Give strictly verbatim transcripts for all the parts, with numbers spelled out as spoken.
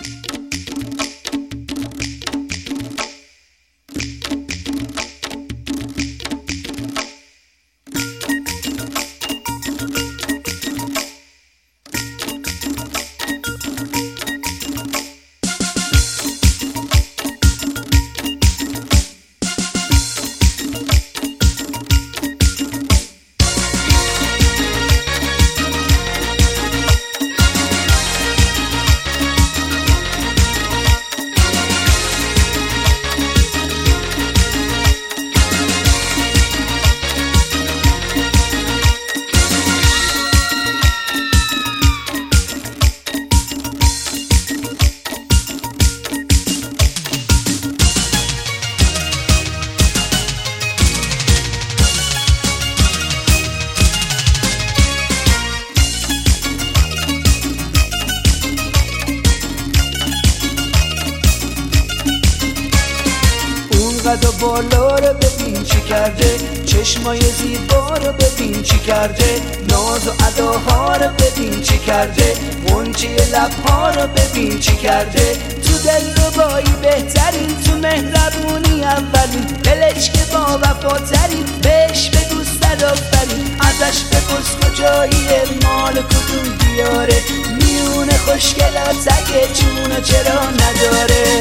قد و بالا رو ببین چی کرده، چشمای زیبا رو ببین چی کرده، ناز و اداها رو ببین چی کرده، غنچه لبها رو ببین چی کرده. تو دلربایی بهترین، تو مهربونی اولین، دلش که با وفاترین، بهش بگو صد آفرین. ازش بپرس کجاییه، مال کدوم دیاره، میونه خوشگلات اگه چونو چرا نداره.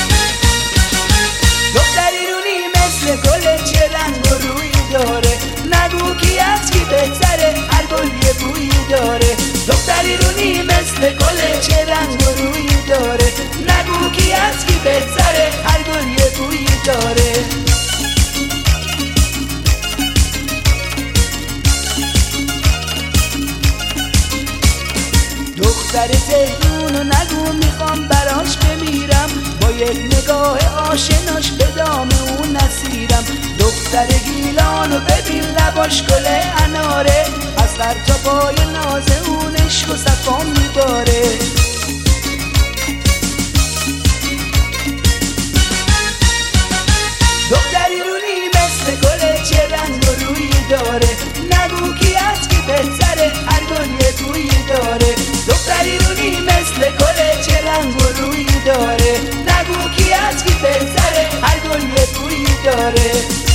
دختری رونی مثل گل، چه رنگ و روی داره، نگو کی از کی بهتره، هر گل یه بویی داره. دختری رونی مثل گل، چه رنگ و روی داره، نگو کی از کی بهتره، هر گل یه بویی داره. دختر تهرونو نگو میخوام براش بمیرم، با یک نگاه آشناش به دام اون نسیرم. دختر گیلانو ببین لباش گل اناره، از سر تا پای ناز اون عشق و صفا میباره. دختری رونی مثل گل، چه رنگ و روی داره، نگو کی از کی بهتره، هر گل یه بویی داره. دختری رونی مثل گل، چه رنگ و روی داره، نگو کی از کی بهتره، هر گل یه بویی داره.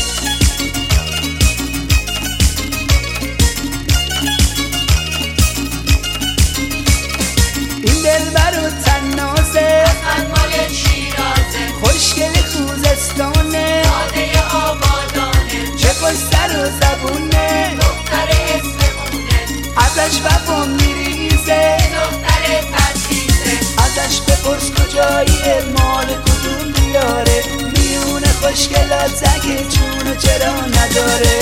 این دلبر و تنازه، اصلا مال شیرازه، خوشگل خوزستانه، داده آبادانه، چه خوش سر و زبونه، دختر اسمونه، ازش وفا میریزه، دختر تدریسه. ازش بپرس کجاییه، مال کدوم دیاره، میونه خوشگلات اگه چونو چرا نداره.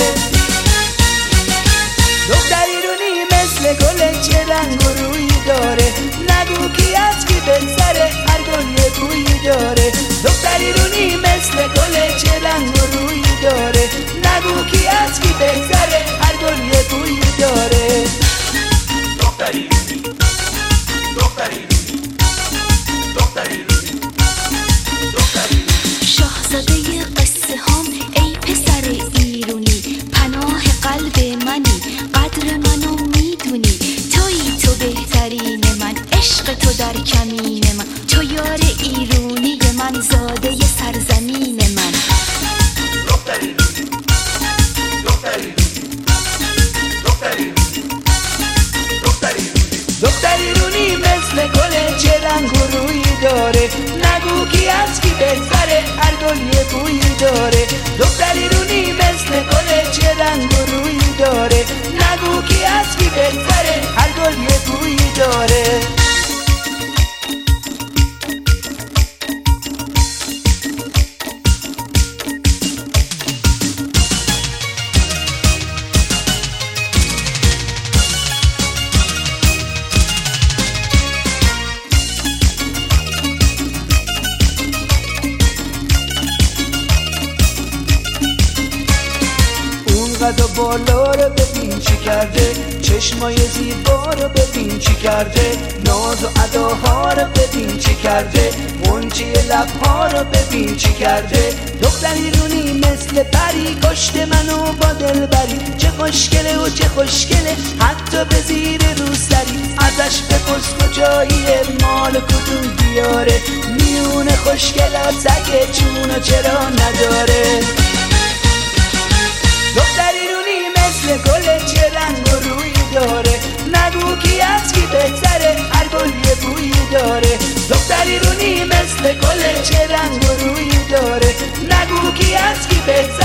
دختری رونی مثل گل، چه رنگ و روی داره، نگو کی از کی بهتره، هر گل یه بویی داره. دختری رونی مثل گل، چه رنگ و روی داره، نگو کی از کی بهتره، هر گل یه بویی داره. دختری رونی، دختری رونی، دختری رونی، دختری رونی. شاهزاده قصه هم ای پسر ایرونی، پناه قلب منی، قدر منو میدونی، تویی تو بهترین من، عشق تو در کمین من، تو یار ایرونی من، زاده سرزمین من. دختری رونی، دختری رونی، دختری رونی، دختری رونی. دختری رونی مثل گل، چه رنگ و روی داره، نگو کی از کی بهتره، هر گل یه بویی داره. دختری رونی مثل گل، چه رنگ و روی داره، نگو کی از کی بهتره، هر گل یه بویی داره. قد و بالا رو ببین چی کرده، چشمای زیبا رو ببین چی کرده، ناز و اداها رو ببین چی کرده، غنچه لبها رو ببین چی کرده. دختری رونی مثل پری، کشته منو با دلبری، چه خوشگله و چه خوشگله، حتی به زیر روسری. ازش بپرس کجاییه، مال کدوم دیاره، خوشگلات اگه چونو چرا نداره؟ دختری رونی مثل گل چه رنگ و رویی داره؟ نگو کی از کی بهتره، هر گل یه بویی داره. دختری رونی مثل گل چه رنگ و رویی داره؟ نگو کی از کی بهتره،